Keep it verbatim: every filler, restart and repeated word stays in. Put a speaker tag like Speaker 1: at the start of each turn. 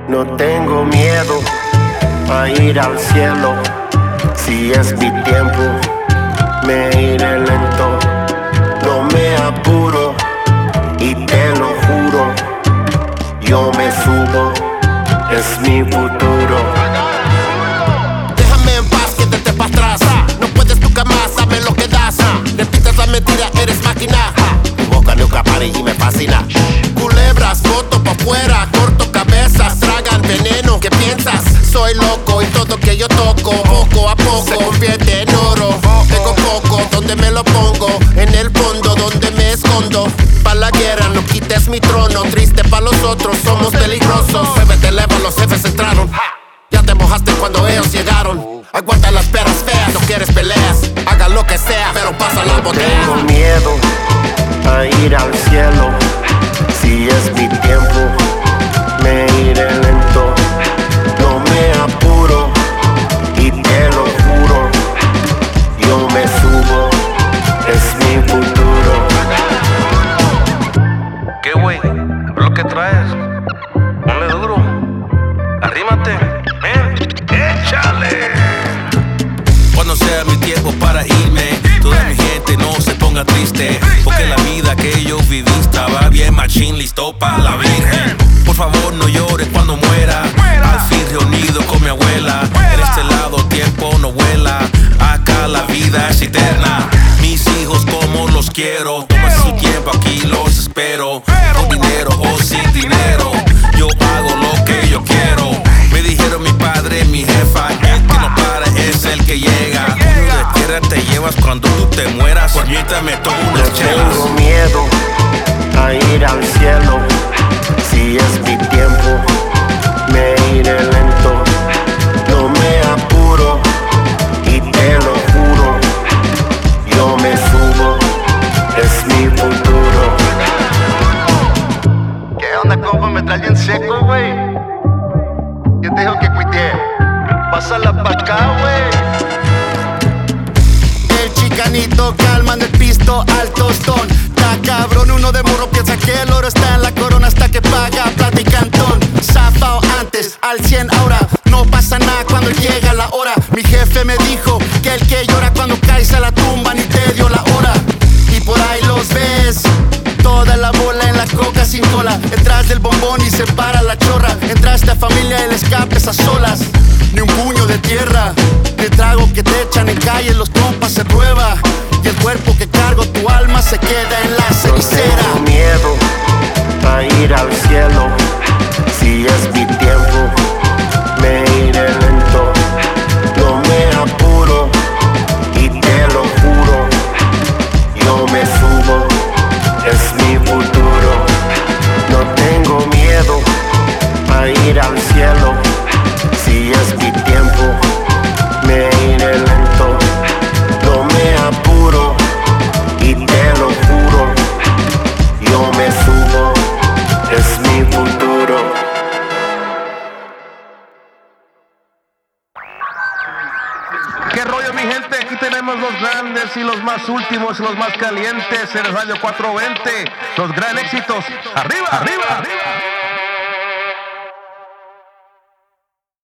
Speaker 1: No tengo miedo a ir al cielo. Si es mi tiempo, me iré lento. No me apuro y te lo juro, yo me subo, es mi futuro.
Speaker 2: Déjame en paz, quédate para atrás. No puedes nunca más, sabes lo que das. Repites la mentira, eres máquina. Tu boca nunca para y me fascina. Culebras, voto pa' afuera, corto cabezas, tragan veneno. ¿Qué piensas? Soy loco y todo que yo toco, poco a poco, se convierte en oro. Tengo poco, donde me lo pongo, en el fondo donde me escondo. Pa' la guerra, no quites mi trono, triste pa' los otros, somos peligrosos. Muévete, eleva, los jefes entraron. Ya te mojaste cuando ellos llegaron. Aguanta las perras feas, no quieres peleas. Haga lo que sea, pero pasa la botella.
Speaker 1: No tengo miedo a ir al cielo. Si es mi tiempo, me iré lento. No me apuro y te lo juro, yo me subo, es mi futuro.
Speaker 3: ¿Qué güey? ¿Lo que traes? Ponle duro. Arrímate. ¿Eh? ¡Échale! Cuando sea mi tiempo para irme, toda mi gente no se ponga triste, porque la vida que yo viví estaba bien machín, listo para la virgen. Por favor no llores cuando muera, al fin reunido con mi abuela. En este lado tiempo no vuela, acá la vida es eterna. Mis hijos como los quiero, tómase su tiempo, aquí los espero. Con dinero o sin dinero, yo hago lo que yo quiero. Me dijeron mi padre, mi jefa, el que no para es el que llega. Uno de tierra te llevas cuando tú te mueras, por mientras me tomo
Speaker 1: No
Speaker 3: unas chelas.
Speaker 1: tengo miedo a ir al cielo. Si es mi tiempo, me iré lento. No me apuro y te lo juro, yo me subo, es mi futuro.
Speaker 4: ¿Qué onda, compa? Me trae bien seco, güey. ¿Quién te dijo que cuité? Pásala pa' acá, güey.
Speaker 2: El chicanito calman el pisto al tostón. Ta cabrón, uno de morro piensa que el oro está en la corona hasta que paga plata y cantón. Zafao antes, al cien ahora. No pasa nada cuando llega la hora. Mi jefe me dijo que el que llora cuando caes a la tumba ni te dio la hora. Y por ahí los ves, toda la bola en la coca sin cola. Detrás del bombón y se para la chorra. Entra esta familia el escape es a solas. Ni un puño de tierra, ni trago que te echan en calle. Los compas se prueba y el cuerpo que cargo, tu alma se queda en la
Speaker 1: No
Speaker 2: cenicera.
Speaker 1: tengo miedo a ir al cielo. Si es mi tiempo, me iré lento. No me apuro y te lo juro, yo me subo, es mi futuro. No tengo miedo a ir al cielo. Si es mi tiempo, me iré lento. No me apuro y te lo juro, yo me subo, es mi futuro.
Speaker 3: ¿Qué rollo, mi gente? Aquí tenemos los grandes y los más últimos y los más calientes en el Radio cuatrocientos veinte. Los gran éxitos. ¡Arriba, arriba, arriba!